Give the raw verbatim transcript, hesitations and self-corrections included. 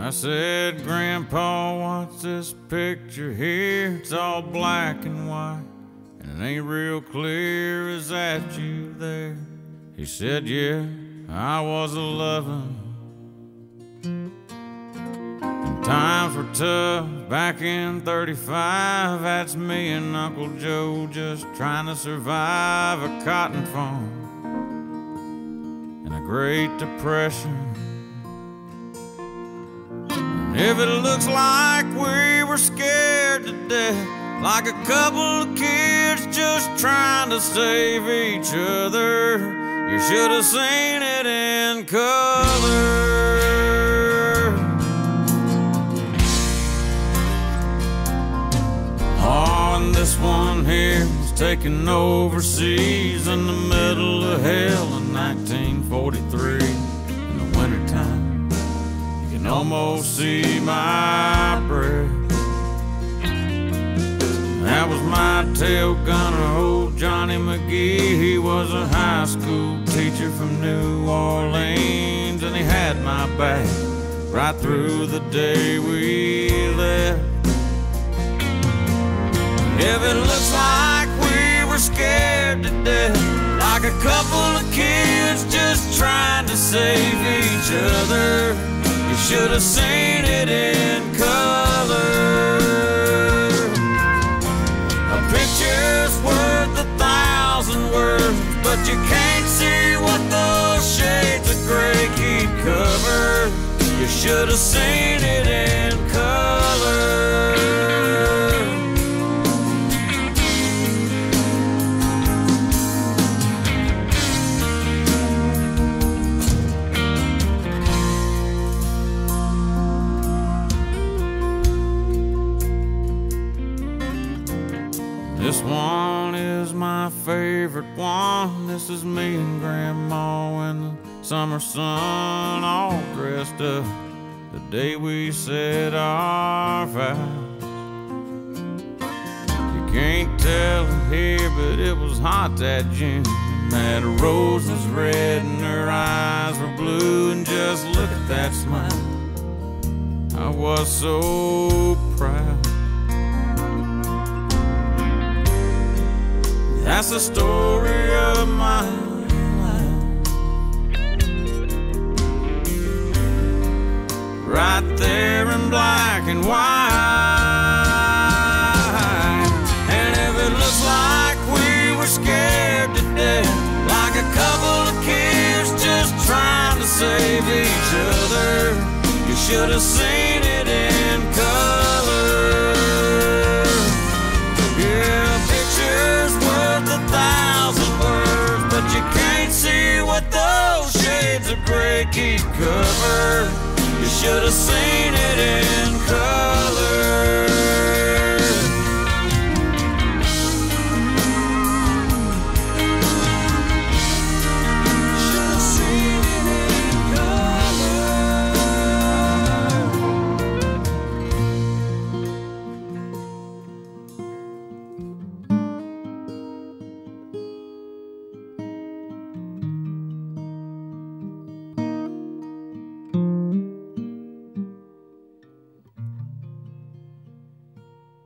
I said, Grandpa, what's this picture here? It's all black and white, and it ain't real clear. Is that you there? He said, yeah, I was a lovin'. And times were tough back in thirty-five. That's me and Uncle Joe just trying to survive a cotton farm and a Great Depression. If it looks like we were scared to death, like a couple of kids just trying to save each other, you should have seen it in color. Oh, and this one here was taken overseas in the middle of hell in nineteen forty-three in the wintertime. Almost see my breath. That was my tail gunner, old Johnny McGee. He was a high school teacher from New Orleans, and he had my back right through the day we left. If it looks like we were scared to death, like a couple of kids just trying to save each other, you should have seen it in color. A picture's worth a thousand words, but you can't see what those shades of gray keep covered. You should have seen it in color. This one is my favorite one. This is me and Grandma in the summer sun, all dressed up the day we said our vows. You can't tell it here, but it was hot that June. That rose was red and her eyes were blue, and just look at that smile. I was so proud. That's the story of my life, right there in black and white. And if it looks like we were scared to death, like a couple of kids just trying to save each other, you should have seen it in color. Yeah, pictures worth a thousand words, but you can't see what those shades of gray keep covered. You should have seen